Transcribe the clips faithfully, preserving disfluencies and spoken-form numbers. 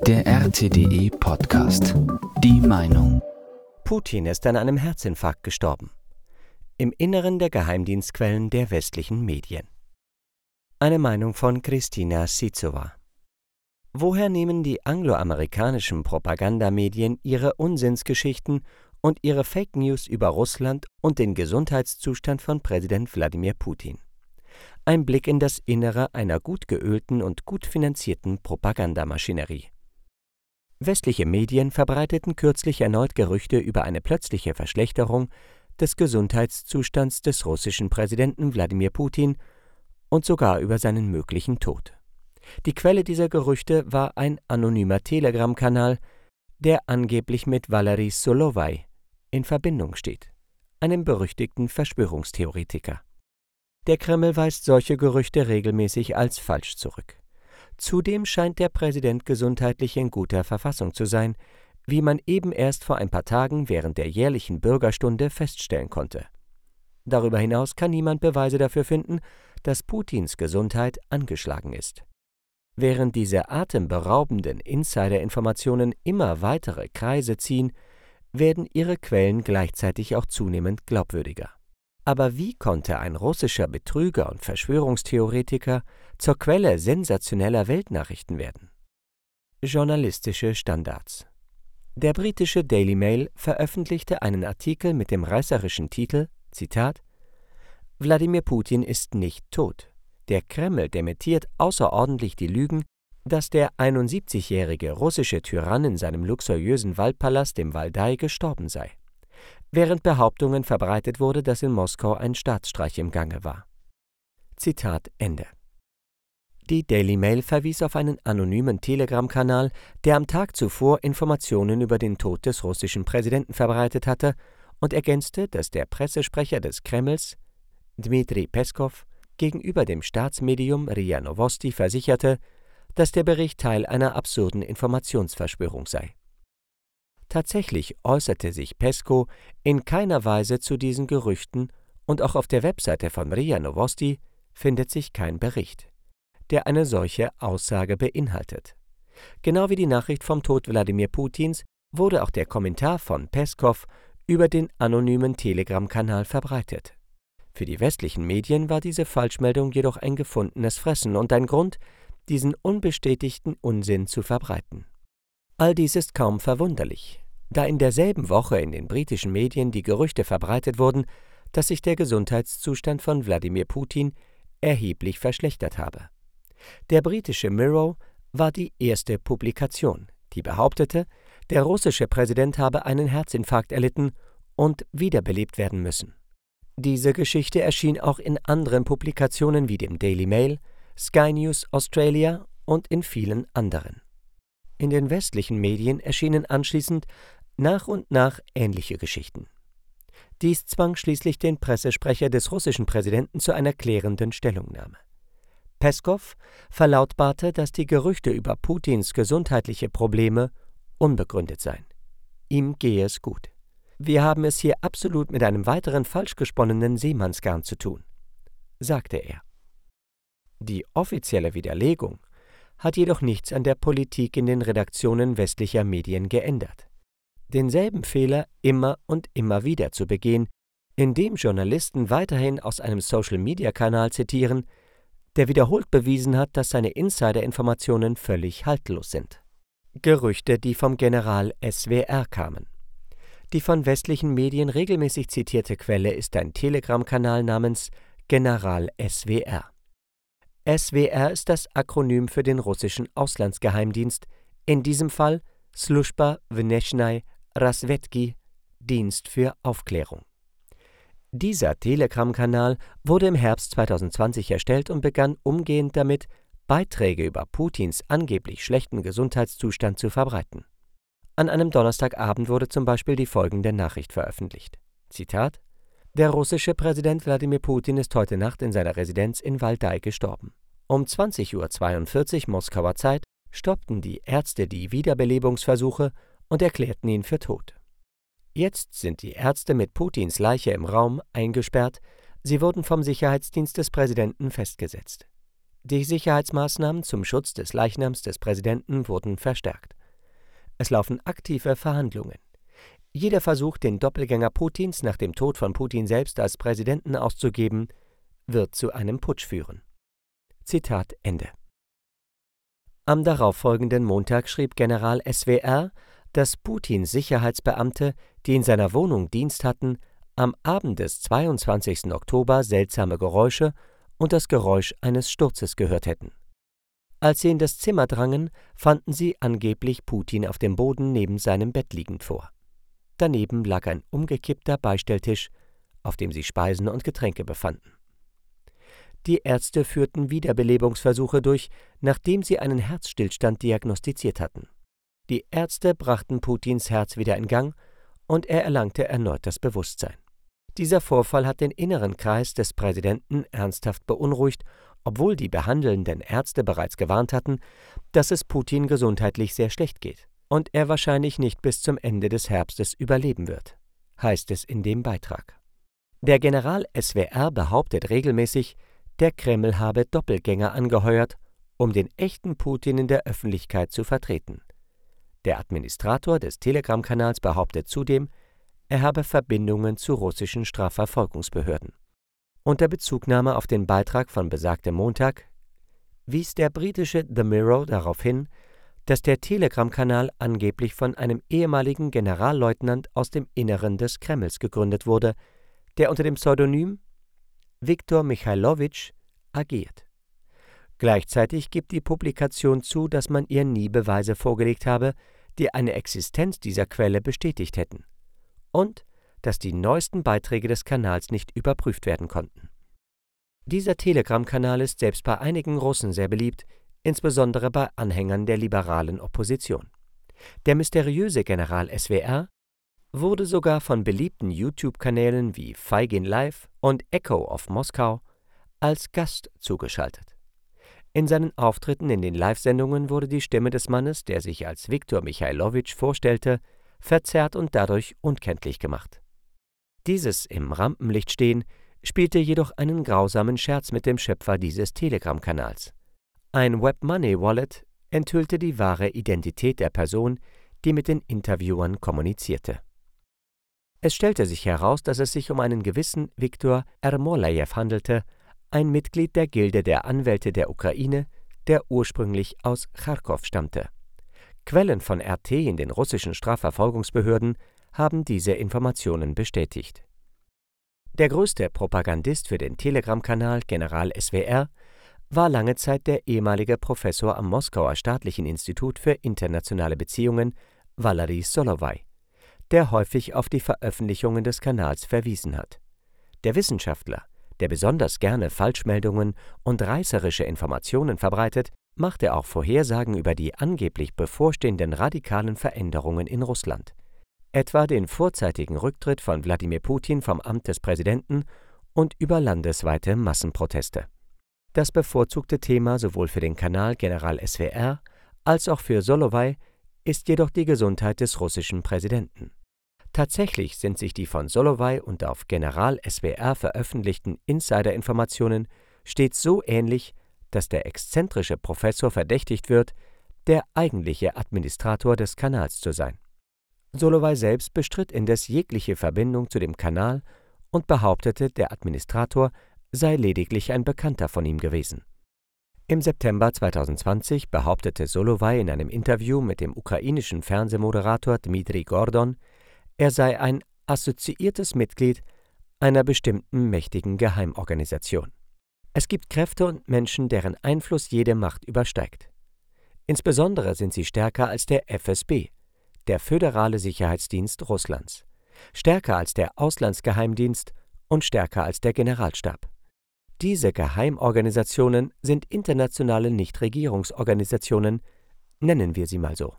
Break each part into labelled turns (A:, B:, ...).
A: Der R T D E Podcast. Die Meinung.
B: Putin ist an einem Herzinfarkt gestorben. Im Inneren der Geheimdienstquellen der westlichen Medien. Eine Meinung von Kristina Sizova. Woher nehmen die angloamerikanischen Propagandamedien ihre Unsinnsgeschichten und ihre Fake News über Russland und den Gesundheitszustand von Präsident Wladimir Putin? Ein Blick in das Innere einer gut geölten und gut finanzierten Propagandamaschinerie. Westliche Medien verbreiteten kürzlich erneut Gerüchte über eine plötzliche Verschlechterung des Gesundheitszustands des russischen Präsidenten Wladimir Putin und sogar über seinen möglichen Tod. Die Quelle dieser Gerüchte war ein anonymer Telegram-Kanal, der angeblich mit Valery Solovey in Verbindung steht, einem berüchtigten Verschwörungstheoretiker. Der Kreml weist solche Gerüchte regelmäßig als falsch zurück. Zudem scheint der Präsident gesundheitlich in guter Verfassung zu sein, wie man eben erst vor ein paar Tagen während der jährlichen Bürgerstunde feststellen konnte. Darüber hinaus kann niemand Beweise dafür finden, dass Putins Gesundheit angeschlagen ist. Während diese atemberaubenden Insider-Informationen immer weitere Kreise ziehen, werden ihre Quellen gleichzeitig auch zunehmend glaubwürdiger. Aber wie konnte ein russischer Betrüger und Verschwörungstheoretiker zur Quelle sensationeller Weltnachrichten werden? Journalistische Standards. Der britische Daily Mail veröffentlichte einen Artikel mit dem reißerischen Titel, Zitat, »Wladimir Putin ist nicht tot. Der Kreml dementiert außerordentlich die Lügen, dass der einundsiebzigjährige russische Tyrann in seinem luxuriösen Waldpalast im Waldai gestorben sei«, während Behauptungen verbreitet wurde, dass in Moskau ein Staatsstreich im Gange war. Zitat Ende. Die Daily Mail verwies auf einen anonymen Telegram-Kanal, der am Tag zuvor Informationen über den Tod des russischen Präsidenten verbreitet hatte, und ergänzte, dass der Pressesprecher des Kremls, Dmitri Peskow, gegenüber dem Staatsmedium R I A Novosti versicherte, dass der Bericht Teil einer absurden Informationsverschwörung sei. Tatsächlich äußerte sich Peskow in keiner Weise zu diesen Gerüchten und auch auf der Webseite von R I A Novosti findet sich kein Bericht, der eine solche Aussage beinhaltet. Genau wie die Nachricht vom Tod Wladimir Putins wurde auch der Kommentar von Peskow über den anonymen Telegram-Kanal verbreitet. Für die westlichen Medien war diese Falschmeldung jedoch ein gefundenes Fressen und ein Grund, diesen unbestätigten Unsinn zu verbreiten. All dies ist kaum verwunderlich, da in derselben Woche in den britischen Medien die Gerüchte verbreitet wurden, dass sich der Gesundheitszustand von Wladimir Putin erheblich verschlechtert habe. Der britische Mirror war die erste Publikation, die behauptete, der russische Präsident habe einen Herzinfarkt erlitten und wiederbelebt werden müssen. Diese Geschichte erschien auch in anderen Publikationen wie dem Daily Mail, Sky News Australia und in vielen anderen. In den westlichen Medien erschienen anschließend nach und nach ähnliche Geschichten. Dies zwang schließlich den Pressesprecher des russischen Präsidenten zu einer klärenden Stellungnahme. Peskow verlautbarte, dass die Gerüchte über Putins gesundheitliche Probleme unbegründet seien. Ihm gehe es gut. Wir haben es hier absolut mit einem weiteren falsch gesponnenen Seemannsgarn zu tun, sagte er. Die offizielle Widerlegung hat jedoch nichts an der Politik in den Redaktionen westlicher Medien geändert. Denselben Fehler immer und immer wieder zu begehen, indem Journalisten weiterhin aus einem Social-Media-Kanal zitieren, der wiederholt bewiesen hat, dass seine Insider-Informationen völlig haltlos sind. Gerüchte, die vom General S W R kamen. Die von westlichen Medien regelmäßig zitierte Quelle ist ein Telegram-Kanal namens General S W R. S W R ist das Akronym für den russischen Auslandsgeheimdienst, in diesem Fall Sluzhba Vneshnaya Razvedki, Dienst für Aufklärung. Dieser Telegram-Kanal wurde im Herbst zweitausendzwanzig erstellt und begann umgehend damit, Beiträge über Putins angeblich schlechten Gesundheitszustand zu verbreiten. An einem Donnerstagabend wurde zum Beispiel die folgende Nachricht veröffentlicht. Zitat: Der russische Präsident Wladimir Putin ist heute Nacht in seiner Residenz in Waldai gestorben. Um zwanzig Uhr zweiundvierzig Moskauer Zeit stoppten die Ärzte die Wiederbelebungsversuche und erklärten ihn für tot. Jetzt sind die Ärzte mit Putins Leiche im Raum eingesperrt, sie wurden vom Sicherheitsdienst des Präsidenten festgesetzt. Die Sicherheitsmaßnahmen zum Schutz des Leichnams des Präsidenten wurden verstärkt. Es laufen aktive Verhandlungen. Jeder Versuch, den Doppelgänger Putins nach dem Tod von Putin selbst als Präsidenten auszugeben, wird zu einem Putsch führen. Zitat Ende. Am darauffolgenden Montag schrieb General S W R, dass Putins Sicherheitsbeamte, die in seiner Wohnung Dienst hatten, am Abend des zweiundzwanzigsten Oktober seltsame Geräusche und das Geräusch eines Sturzes gehört hätten. Als sie in das Zimmer drangen, fanden sie angeblich Putin auf dem Boden neben seinem Bett liegend vor. Daneben lag ein umgekippter Beistelltisch, auf dem sich Speisen und Getränke befanden. Die Ärzte führten Wiederbelebungsversuche durch, nachdem sie einen Herzstillstand diagnostiziert hatten. Die Ärzte brachten Putins Herz wieder in Gang und er erlangte erneut das Bewusstsein. Dieser Vorfall hat den inneren Kreis des Präsidenten ernsthaft beunruhigt, obwohl die behandelnden Ärzte bereits gewarnt hatten, dass es Putin gesundheitlich sehr schlecht geht und er wahrscheinlich nicht bis zum Ende des Herbstes überleben wird, heißt es in dem Beitrag. Der General S W R behauptet regelmäßig, der Kreml habe Doppelgänger angeheuert, um den echten Putin in der Öffentlichkeit zu vertreten. Der Administrator des Telegram-Kanals behauptet zudem, er habe Verbindungen zu russischen Strafverfolgungsbehörden. Unter Bezugnahme auf den Beitrag von besagtem Montag wies der britische The Mirror darauf hin, dass der Telegram-Kanal angeblich von einem ehemaligen Generalleutnant aus dem Inneren des Kremls gegründet wurde, der unter dem Pseudonym Viktor Michailowitsch agiert. Gleichzeitig gibt die Publikation zu, dass man ihr nie Beweise vorgelegt habe, die eine Existenz dieser Quelle bestätigt hätten, und dass die neuesten Beiträge des Kanals nicht überprüft werden konnten. Dieser Telegram-Kanal ist selbst bei einigen Russen sehr beliebt, insbesondere bei Anhängern der liberalen Opposition. Der mysteriöse General S W R wurde sogar von beliebten YouTube-Kanälen wie Feigin Live und Echo of Moskau als Gast zugeschaltet. In seinen Auftritten in den Live-Sendungen wurde die Stimme des Mannes, der sich als Viktor Michailowitsch vorstellte, verzerrt und dadurch unkenntlich gemacht. Dieses im Rampenlicht stehen spielte jedoch einen grausamen Scherz mit dem Schöpfer dieses Telegram-Kanals. Ein Webmoney-Wallet enthüllte die wahre Identität der Person, die mit den Interviewern kommunizierte. Es stellte sich heraus, dass es sich um einen gewissen Viktor Ermolajew handelte, ein Mitglied der Gilde der Anwälte der Ukraine, der ursprünglich aus Charkow stammte. Quellen von R T in den russischen Strafverfolgungsbehörden haben diese Informationen bestätigt. Der größte Propagandist für den Telegram-Kanal General S W R war lange Zeit der ehemalige Professor am Moskauer Staatlichen Institut für internationale Beziehungen, Valery Solovej, der häufig auf die Veröffentlichungen des Kanals verwiesen hat. Der Wissenschaftler, der besonders gerne Falschmeldungen und reißerische Informationen verbreitet, machte auch Vorhersagen über die angeblich bevorstehenden radikalen Veränderungen in Russland, etwa den vorzeitigen Rücktritt von Wladimir Putin vom Amt des Präsidenten und über landesweite Massenproteste. Das bevorzugte Thema sowohl für den Kanal General S W R als auch für Solovej ist jedoch die Gesundheit des russischen Präsidenten. Tatsächlich sind sich die von Solovej und auf General S W R veröffentlichten Insider-Informationen stets so ähnlich, dass der exzentrische Professor verdächtigt wird, der eigentliche Administrator des Kanals zu sein. Solovej selbst bestritt indes jegliche Verbindung zu dem Kanal und behauptete, der Administrator sei lediglich ein Bekannter von ihm gewesen. Im September zweitausendzwanzig behauptete Solovej in einem Interview mit dem ukrainischen Fernsehmoderator Dmitri Gordon, er sei ein assoziiertes Mitglied einer bestimmten mächtigen Geheimorganisation. Es gibt Kräfte und Menschen, deren Einfluss jede Macht übersteigt. Insbesondere sind sie stärker als der F S B, der Föderale Sicherheitsdienst Russlands, stärker als der Auslandsgeheimdienst und stärker als der Generalstab. Diese Geheimorganisationen sind internationale Nichtregierungsorganisationen, nennen wir sie mal so.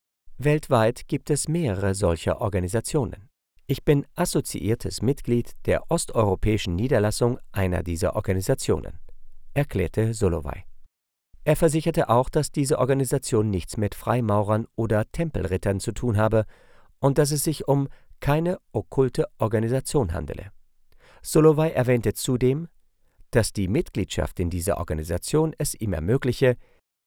B: Weltweit gibt es mehrere solcher Organisationen. Ich bin assoziiertes Mitglied der osteuropäischen Niederlassung einer dieser Organisationen, erklärte Solovej. Er versicherte auch, dass diese Organisation nichts mit Freimaurern oder Tempelrittern zu tun habe und dass es sich um keine okkulte Organisation handele. Solovej erwähnte zudem, dass die Mitgliedschaft in dieser Organisation es ihm ermögliche,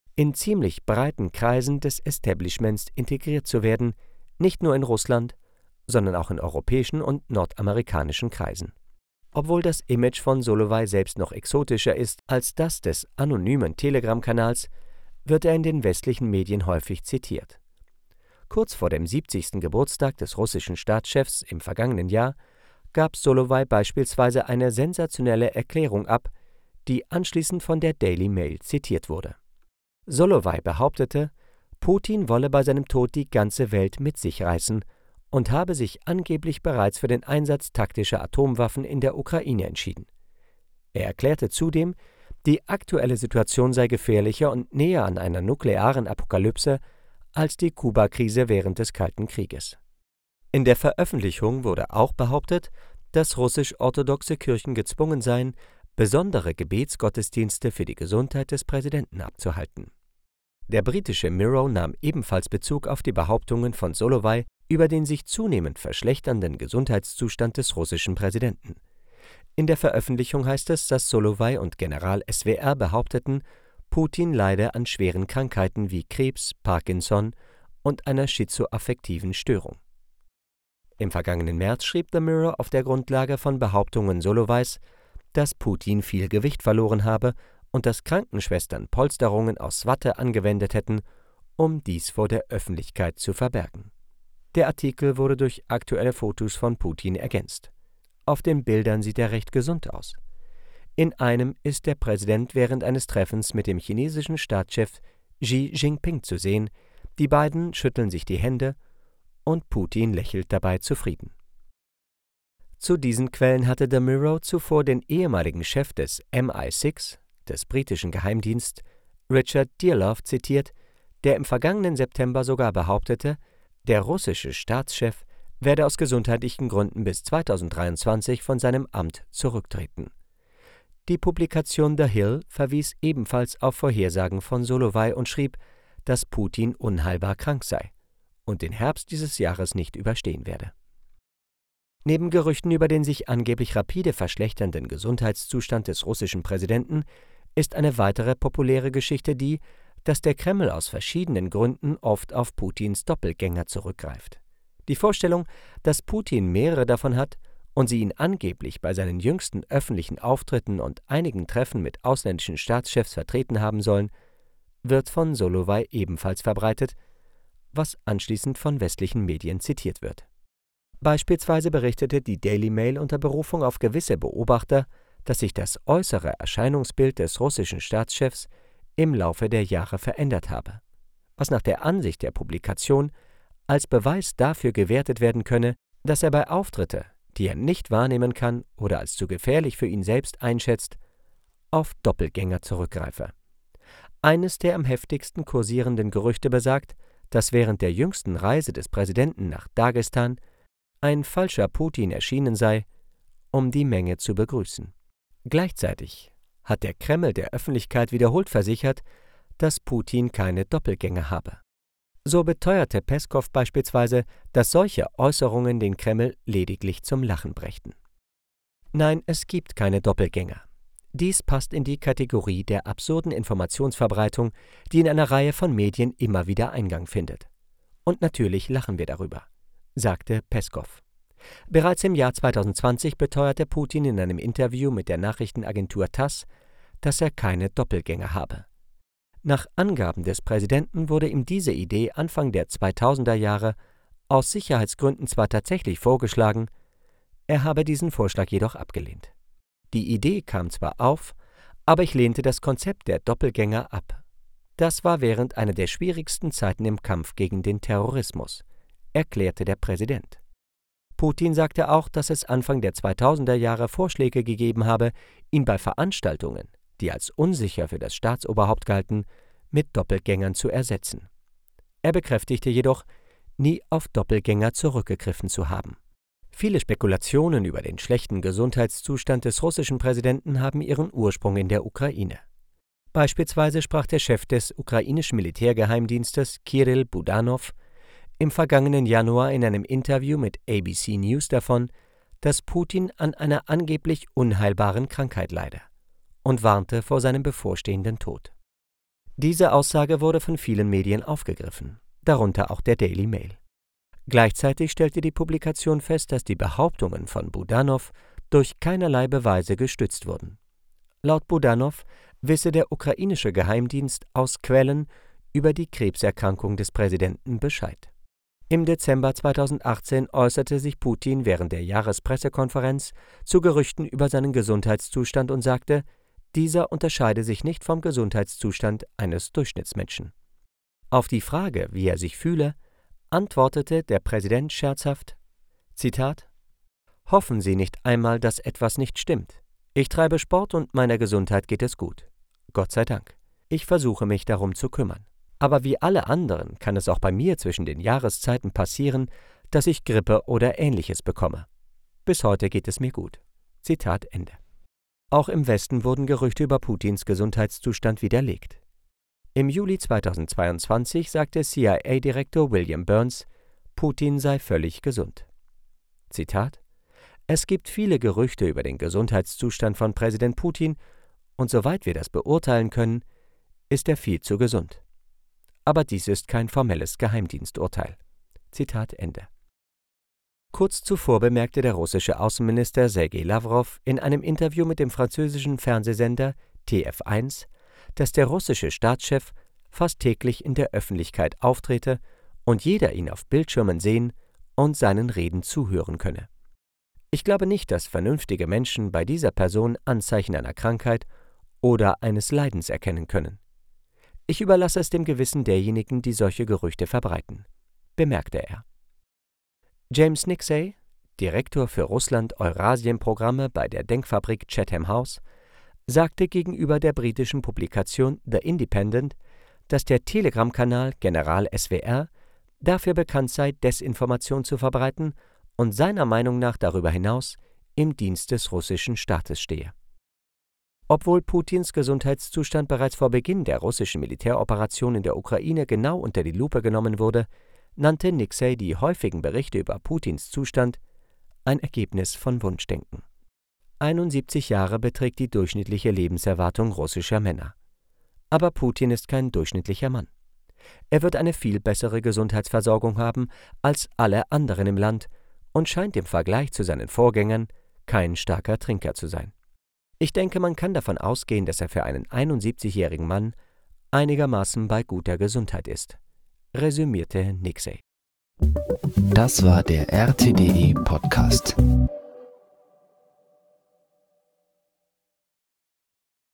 B: in ziemlich breiten Kreisen des Establishments integriert zu werden, nicht nur in Russland, sondern auch in europäischen und nordamerikanischen Kreisen. Obwohl das Image von Solovey selbst noch exotischer ist als das des anonymen Telegram-Kanals, wird er in den westlichen Medien häufig zitiert. Kurz vor dem siebzigsten Geburtstag des russischen Staatschefs im vergangenen Jahr gab Solovey beispielsweise eine sensationelle Erklärung ab, die anschließend von der Daily Mail zitiert wurde. Solovey behauptete, Putin wolle bei seinem Tod die ganze Welt mit sich reißen und habe sich angeblich bereits für den Einsatz taktischer Atomwaffen in der Ukraine entschieden. Er erklärte zudem, die aktuelle Situation sei gefährlicher und näher an einer nuklearen Apokalypse als die Kuba-Krise während des Kalten Krieges. In der Veröffentlichung wurde auch behauptet, dass russisch-orthodoxe Kirchen gezwungen seien, besondere Gebetsgottesdienste für die Gesundheit des Präsidenten abzuhalten. Der britische Mirror nahm ebenfalls Bezug auf die Behauptungen von Solovey über den sich zunehmend verschlechternden Gesundheitszustand des russischen Präsidenten. In der Veröffentlichung heißt es, dass Solovey und General S W R behaupteten, Putin leide an schweren Krankheiten wie Krebs, Parkinson und einer schizoaffektiven Störung. Im vergangenen März schrieb The Mirror auf der Grundlage von Behauptungen Soloweys, dass Putin viel Gewicht verloren habe und dass Krankenschwestern Polsterungen aus Watte angewendet hätten, um dies vor der Öffentlichkeit zu verbergen. Der Artikel wurde durch aktuelle Fotos von Putin ergänzt. Auf den Bildern sieht er recht gesund aus. In einem ist der Präsident während eines Treffens mit dem chinesischen Staatschef Xi Jinping zu sehen, die beiden schütteln sich die Hände und Putin lächelt dabei zufrieden. Zu diesen Quellen hatte The Mirror zuvor den ehemaligen Chef des M I sechs, des britischen Geheimdienstes, Richard Dearlove zitiert, der im vergangenen September sogar behauptete, der russische Staatschef werde aus gesundheitlichen Gründen bis zweitausenddreiundzwanzig von seinem Amt zurücktreten. Die Publikation The Hill verwies ebenfalls auf Vorhersagen von Solovey und schrieb, dass Putin unheilbar krank sei und den Herbst dieses Jahres nicht überstehen werde. Neben Gerüchten über den sich angeblich rapide verschlechternden Gesundheitszustand des russischen Präsidenten ist eine weitere populäre Geschichte die, dass der Kreml aus verschiedenen Gründen oft auf Putins Doppelgänger zurückgreift. Die Vorstellung, dass Putin mehrere davon hat und sie ihn angeblich bei seinen jüngsten öffentlichen Auftritten und einigen Treffen mit ausländischen Staatschefs vertreten haben sollen, wird von Solovey ebenfalls verbreitet, was anschließend von westlichen Medien zitiert wird. Beispielsweise berichtete die Daily Mail unter Berufung auf gewisse Beobachter, dass sich das äußere Erscheinungsbild des russischen Staatschefs im Laufe der Jahre verändert habe, was nach der Ansicht der Publikation als Beweis dafür gewertet werden könne, dass er bei Auftritte, die er nicht wahrnehmen kann oder als zu gefährlich für ihn selbst einschätzt, auf Doppelgänger zurückgreife. Eines der am heftigsten kursierenden Gerüchte besagt, dass während der jüngsten Reise des Präsidenten nach Dagestan ein falscher Putin erschienen sei, um die Menge zu begrüßen. Gleichzeitig hat der Kreml der Öffentlichkeit wiederholt versichert, dass Putin keine Doppelgänger habe. So beteuerte Peskow beispielsweise, dass solche Äußerungen den Kreml lediglich zum Lachen brächten. Nein, es gibt keine Doppelgänger. Dies passt in die Kategorie der absurden Informationsverbreitung, die in einer Reihe von Medien immer wieder Eingang findet. Und natürlich lachen wir darüber, sagte Peskow. Bereits im Jahr zweitausendzwanzig beteuerte Putin in einem Interview mit der Nachrichtenagentur TASS, dass er keine Doppelgänger habe. Nach Angaben des Präsidenten wurde ihm diese Idee Anfang der zweitausender Jahre aus Sicherheitsgründen zwar tatsächlich vorgeschlagen, er habe diesen Vorschlag jedoch abgelehnt. Die Idee kam zwar auf, aber ich lehnte das Konzept der Doppelgänger ab. Das war während einer der schwierigsten Zeiten im Kampf gegen den Terrorismus, erklärte der Präsident. Putin sagte auch, dass es Anfang der zweitausender Jahre Vorschläge gegeben habe, ihn bei Veranstaltungen, die als unsicher für das Staatsoberhaupt galten, mit Doppelgängern zu ersetzen. Er bekräftigte jedoch, nie auf Doppelgänger zurückgegriffen zu haben. Viele Spekulationen über den schlechten Gesundheitszustand des russischen Präsidenten haben ihren Ursprung in der Ukraine. Beispielsweise sprach der Chef des ukrainischen Militärgeheimdienstes Kirill Budanov im vergangenen Januar in einem Interview mit A B C News davon, dass Putin an einer angeblich unheilbaren Krankheit leide und warnte vor seinem bevorstehenden Tod. Diese Aussage wurde von vielen Medien aufgegriffen, darunter auch der Daily Mail. Gleichzeitig stellte die Publikation fest, dass die Behauptungen von Budanov durch keinerlei Beweise gestützt wurden. Laut Budanov wisse der ukrainische Geheimdienst aus Quellen über die Krebserkrankung des Präsidenten Bescheid. Im Dezember zweitausendachtzehn äußerte sich Putin während der Jahrespressekonferenz zu Gerüchten über seinen Gesundheitszustand und sagte, dieser unterscheide sich nicht vom Gesundheitszustand eines Durchschnittsmenschen. Auf die Frage, wie er sich fühle, antwortete der Präsident scherzhaft, Zitat, »Hoffen Sie nicht einmal, dass etwas nicht stimmt. Ich treibe Sport und meiner Gesundheit geht es gut. Gott sei Dank. Ich versuche mich darum zu kümmern. Aber wie alle anderen kann es auch bei mir zwischen den Jahreszeiten passieren, dass ich Grippe oder Ähnliches bekomme. Bis heute geht es mir gut.« Zitat Ende. Auch im Westen wurden Gerüchte über Putins Gesundheitszustand widerlegt. Im Juli zweitausendzweiundzwanzig sagte C I A-Direktor William Burns, Putin sei völlig gesund. Zitat: Es gibt viele Gerüchte über den Gesundheitszustand von Präsident Putin und soweit wir das beurteilen können, ist er viel zu gesund. Aber dies ist kein formelles Geheimdiensturteil. Zitat Ende. Kurz zuvor bemerkte der russische Außenminister Sergei Lawrow in einem Interview mit dem französischen Fernsehsender T F eins, dass der russische Staatschef fast täglich in der Öffentlichkeit auftrete und jeder ihn auf Bildschirmen sehen und seinen Reden zuhören könne. Ich glaube nicht, dass vernünftige Menschen bei dieser Person Anzeichen einer Krankheit oder eines Leidens erkennen können. Ich überlasse es dem Gewissen derjenigen, die solche Gerüchte verbreiten, bemerkte er. James Nixey, Direktor für Russland-Eurasien-Programme bei der Denkfabrik Chatham House, sagte gegenüber der britischen Publikation The Independent, dass der Telegram-Kanal General S W R dafür bekannt sei, Desinformation zu verbreiten und seiner Meinung nach darüber hinaus im Dienst des russischen Staates stehe. Obwohl Putins Gesundheitszustand bereits vor Beginn der russischen Militäroperation in der Ukraine genau unter die Lupe genommen wurde, nannte Nixey die häufigen Berichte über Putins Zustand ein Ergebnis von Wunschdenken. einundsiebzig Jahre beträgt die durchschnittliche Lebenserwartung russischer Männer. Aber Putin ist kein durchschnittlicher Mann. Er wird eine viel bessere Gesundheitsversorgung haben als alle anderen im Land und scheint im Vergleich zu seinen Vorgängern kein starker Trinker zu sein. Ich denke, man kann davon ausgehen, dass er für einen einundsiebzigjährigen Mann einigermaßen bei guter Gesundheit ist, resümierte Nixey.
A: Das war der R T D E Podcast.